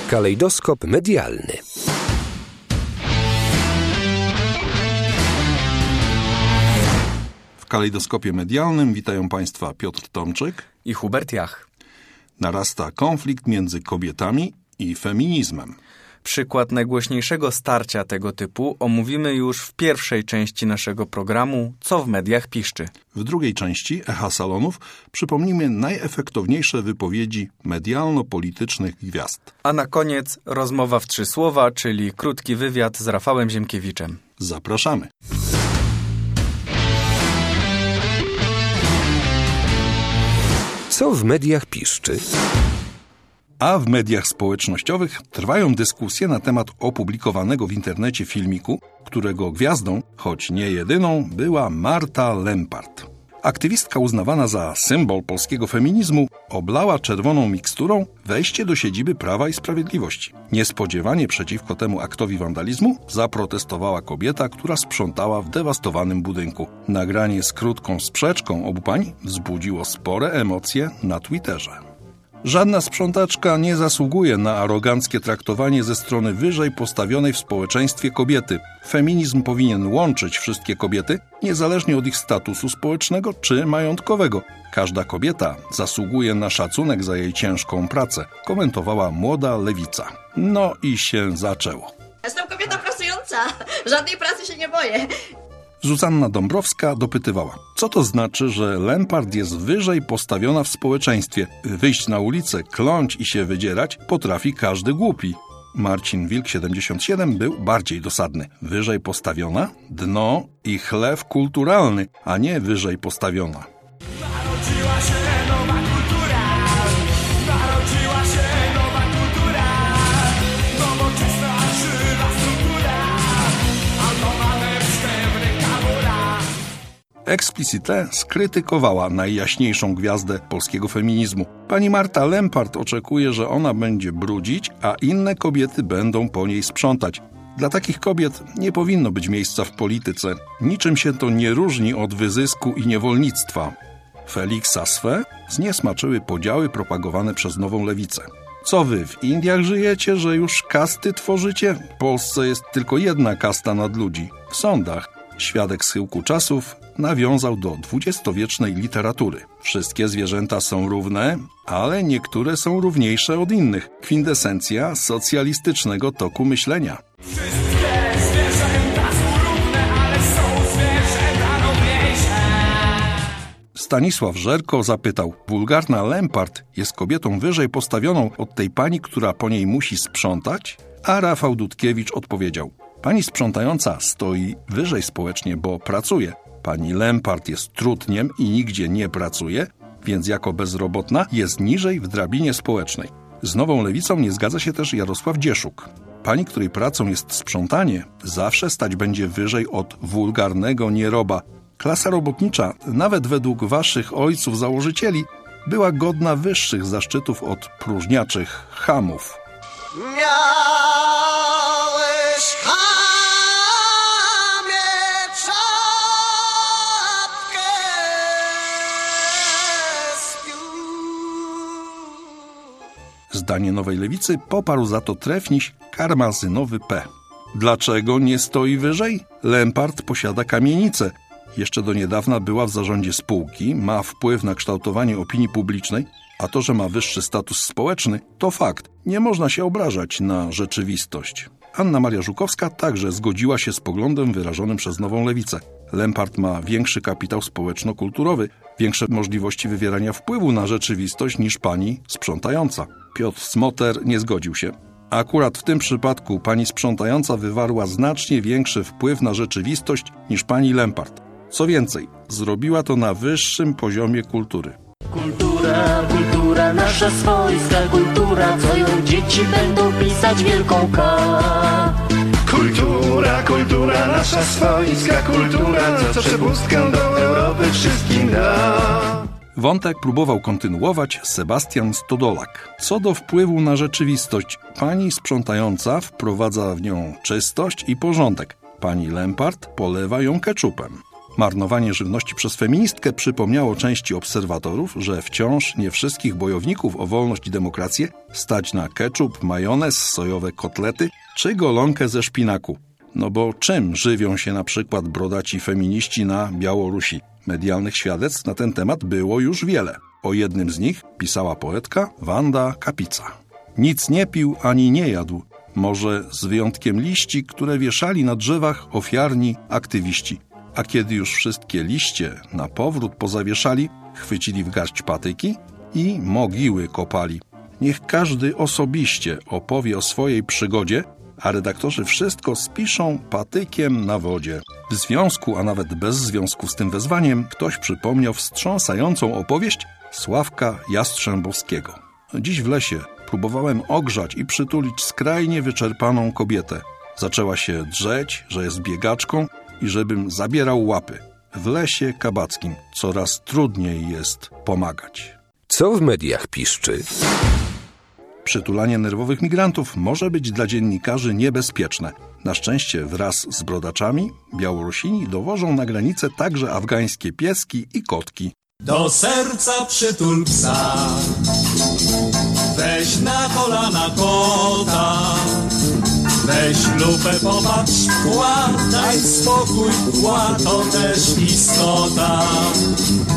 Kalejdoskop medialny. W kalejdoskopie medialnym witają Państwa Piotr Tomczyk i Hubert Jach. Narasta konflikt między kobietami i feminizmem. Przykład najgłośniejszego starcia tego typu omówimy już w pierwszej części naszego programu Co w mediach piszczy. W drugiej części Echa Salonów przypomnimy najefektowniejsze wypowiedzi medialno-politycznych gwiazd. A na koniec rozmowa w 3 słowa, czyli krótki wywiad z Rafałem Ziemkiewiczem. Zapraszamy. Co w mediach piszczy? A w mediach społecznościowych trwają dyskusje na temat opublikowanego w internecie filmiku, którego gwiazdą, choć nie jedyną, była Marta Lempart. Aktywistka uznawana za symbol polskiego feminizmu oblała czerwoną miksturą wejście do siedziby Prawa i Sprawiedliwości. Niespodziewanie przeciwko temu aktowi wandalizmu zaprotestowała kobieta, która sprzątała w dewastowanym budynku. Nagranie z krótką sprzeczką obu pań wzbudziło spore emocje na Twitterze. Żadna sprzątaczka nie zasługuje na aroganckie traktowanie ze strony wyżej postawionej w społeczeństwie kobiety. Feminizm powinien łączyć wszystkie kobiety, niezależnie od ich statusu społecznego czy majątkowego. Każda kobieta zasługuje na szacunek za jej ciężką pracę, komentowała młoda lewica. No i się zaczęło. Jestem kobieta pracująca, żadnej pracy się nie boję. Zuzanna Dąbrowska dopytywała, co to znaczy, że Lempart jest wyżej postawiona w społeczeństwie. Wyjść na ulicę, kląć i się wydzierać potrafi każdy głupi. Marcin Wilk 77 był bardziej dosadny. Wyżej postawiona, dno i chlew kulturalny, a nie wyżej postawiona. Narodziła się nowa kultura, narodziła się nowa kultura, nowoczesna, żywa struktura, albo mamy wstępny kabura. Explicite skrytykowała najjaśniejszą gwiazdę polskiego feminizmu. Pani Marta Lempart oczekuje, że ona będzie brudzić, a inne kobiety będą po niej sprzątać. Dla takich kobiet nie powinno być miejsca w polityce. Niczym się to nie różni od wyzysku i niewolnictwa. Feliksa Swe zniesmaczyły podziały propagowane przez Nową Lewicę. Co wy, w Indiach żyjecie, że już kasty tworzycie? W Polsce jest tylko jedna kasta nadludzi. W sądach. Świadek schyłku czasów nawiązał do dwudziestowiecznej literatury. Wszystkie zwierzęta są równe, ale niektóre są równiejsze od innych. Kwintesencja socjalistycznego toku myślenia. Wszystkie zwierzęta są równe, ale są zwierzęta równiejsze. Stanisław Żerko zapytał, wulgarna Lempart jest kobietą wyżej postawioną od tej pani, która po niej musi sprzątać? A Rafał Dudkiewicz odpowiedział, pani sprzątająca stoi wyżej społecznie, bo pracuje. Pani Lempart jest trutniem i nigdzie nie pracuje, więc jako bezrobotna jest niżej w drabinie społecznej. Z Nową Lewicą nie zgadza się też Jarosław Dzieszuk. Pani, której pracą jest sprzątanie, zawsze stać będzie wyżej od wulgarnego nieroba. Klasa robotnicza, nawet według waszych ojców założycieli, była godna wyższych zaszczytów od próżniaczych chamów. Miałeś chamie czapkę z piór. Zdanie Nowej Lewicy poparł za to trefniś karmazynowy P. Dlaczego nie stoi wyżej? Lempart posiada kamienicę. Jeszcze do niedawna była w zarządzie spółki, ma wpływ na kształtowanie opinii publicznej, a to, że ma wyższy status społeczny, to fakt. Nie można się obrażać na rzeczywistość. Anna Maria Żukowska także zgodziła się z poglądem wyrażonym przez Nową Lewicę. Lempart ma większy kapitał społeczno-kulturowy, większe możliwości wywierania wpływu na rzeczywistość niż pani sprzątająca. Piotr Smoter nie zgodził się. Akurat w tym przypadku pani sprzątająca wywarła znacznie większy wpływ na rzeczywistość niż pani Lempart. Co więcej, zrobiła to na wyższym poziomie kultury. Kultura, nasza swojska kultura, co ją dzieci będą pisać wielką K. Kultura, nasza swojska kultura, co przepustkę do Europy wszystkim da. Wątek próbował kontynuować Sebastian Stodolak. Co do wpływu na rzeczywistość, pani sprzątająca wprowadza w nią czystość i porządek. Pani Lempart polewa ją keczupem. Marnowanie żywności przez feministkę przypomniało części obserwatorów, że wciąż nie wszystkich bojowników o wolność i demokrację stać na ketchup, majonez, sojowe kotlety czy golonkę ze szpinaku. No bo czym żywią się na przykład brodaci feminiści na Białorusi? Medialnych świadectw na ten temat było już wiele. O jednym z nich pisała poetka Wanda Kapica. Nic nie pił ani nie jadł, może z wyjątkiem liści, które wieszali na drzewach ofiarni aktywiści. A kiedy już wszystkie liście na powrót pozawieszali, chwycili w garść patyki i mogiły kopali. Niech każdy osobiście opowie o swojej przygodzie, a redaktorzy wszystko spiszą patykiem na wodzie. W związku, a nawet bez związku z tym wezwaniem, ktoś przypomniał wstrząsającą opowieść Sławka Jastrzębowskiego. Dziś w lesie próbowałem ogrzać i przytulić skrajnie wyczerpaną kobietę. Zaczęła się drzeć, że jest biegaczką i żebym zabierał łapy. W lesie kabackim coraz trudniej jest pomagać. Co w mediach piszczy? Przytulanie nerwowych migrantów może być dla dziennikarzy niebezpieczne. Na szczęście wraz z brodaczami Białorusini dowożą na granicę także afgańskie pieski i kotki. Do serca przytul psa, weź na kolana kota, weź lupę, popatrz w kła, daj spokój, kła to też istota.